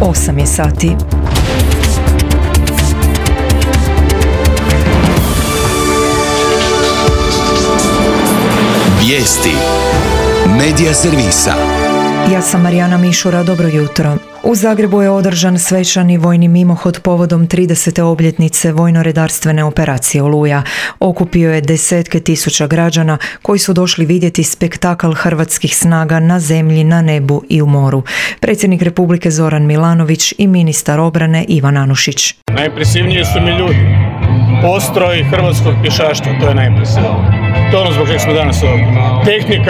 8 je sati. Vijesti Medija servisa. Ja sam Marijana Mišura, dobro jutro. U Zagrebu je održan svečani vojni mimohod povodom 30. obljetnice vojno-redarstvene operacije Oluja. Okupio je desetke tisuća građana koji su došli vidjeti spektakl hrvatskih snaga na zemlji, na nebu i u moru. Predsjednik Republike Zoran Milanović i ministar obrane Ivan Anušić. Najimpresivniji su mi ljudi. Postroj hrvatskog pješaštva, to je najimpresivnije. To je ono zbog čega smo danas ovdje. Tehnika,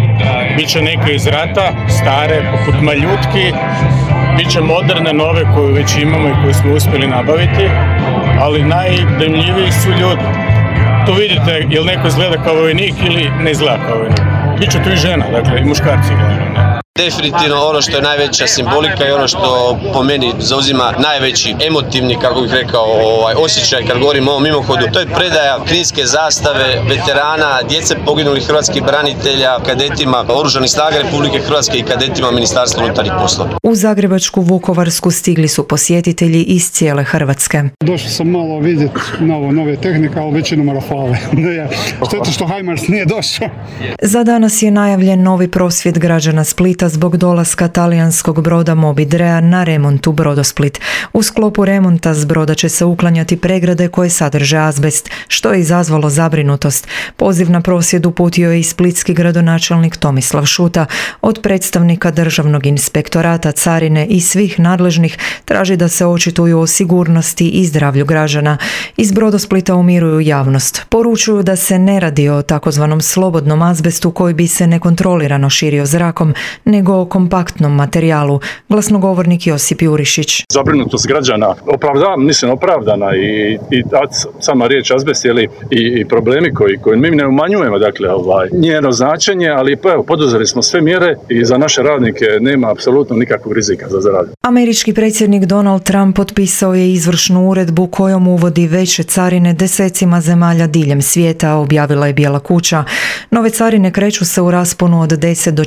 bit će neke iz rata, stare, poput maljutki, bit će moderne, nove koju već imamo i koju smo uspjeli nabaviti, ali najdemljiviji su ljudi. Tu vidite, jel neko izgleda kao vojnik ili ne izgleda kao vojnik. Biće tu i žena, dakle, i muškarci gledaju. Definitivno ono što je najveća simbolika i ono što po meni zauzima najveći emotivni, kako bih rekao, osjećaj kad govorimo o ovom mimohodu, to je predaja kninske zastave, veterana, djece poginulih hrvatskih branitelja, kadetima Oružanih snaga Republike Hrvatske i kadetima Ministarstva unutarnjih poslova. U Zagrebačku Vukovarsku stigli su posjetitelji iz cijele Hrvatske. Došao sam malo vidjeti nove tehnike, ali većinom Rafale. Šteta što HIMARS nije došao. Za danas je najavljen novi prosvjed građana Splita zbog dolaska talijanskog broda Moby Drea na remont u Brodosplit. U sklopu remonta s broda će se uklanjati pregrade koje sadrže azbest, što je izazvalo zabrinutost. Poziv na prosvjed uputio je i splitski gradonačelnik Tomislav Šuta. Od predstavnika Državnog inspektorata, carine i svih nadležnih traži da se očituju o sigurnosti i zdravlju građana. Iz Brodosplita umiruju javnost. Poručuju da se ne radi o takozvanom slobodnom azbestu koji bi se nekontrolirano širio zrakom, nego o kompaktnom materijalu. Glasnogovornik Josip Jurišić. Zabrinutost građana opravdana i sama riječ azbest i problemi koji mi ne umanjujemo, dakle, njeno značenje, ali poduzeli smo sve mjere i za naše radnike nema apsolutno nikakvog rizika za zdravlje. Američki predsjednik Donald Trump potpisao je izvršnu uredbu kojom uvodi veće carine desecima zemalja diljem svijeta, objavila je Bijela kuća. Nove carine kreću se u rasponu od 10 do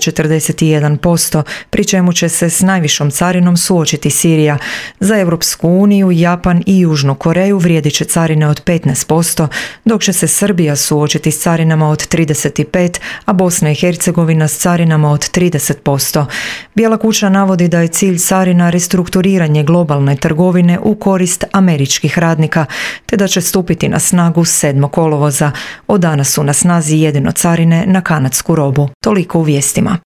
41%, pri čemu će se s najvišom carinom suočiti Sirija. Za Europsku uniju, Japan i Južnu Koreju vrijedit će carine od 15%, dok će se Srbija suočiti s carinama od 35%, a Bosna i Hercegovina s carinama od 30%. Bijela kuća navodi da je cilj carina restrukturiranje globalne trgovine u korist američkih radnika, te da će stupiti na snagu 7. kolovoza. Od danas su na snazi jedino carine na kanadsku robu. Toliko u vijestima.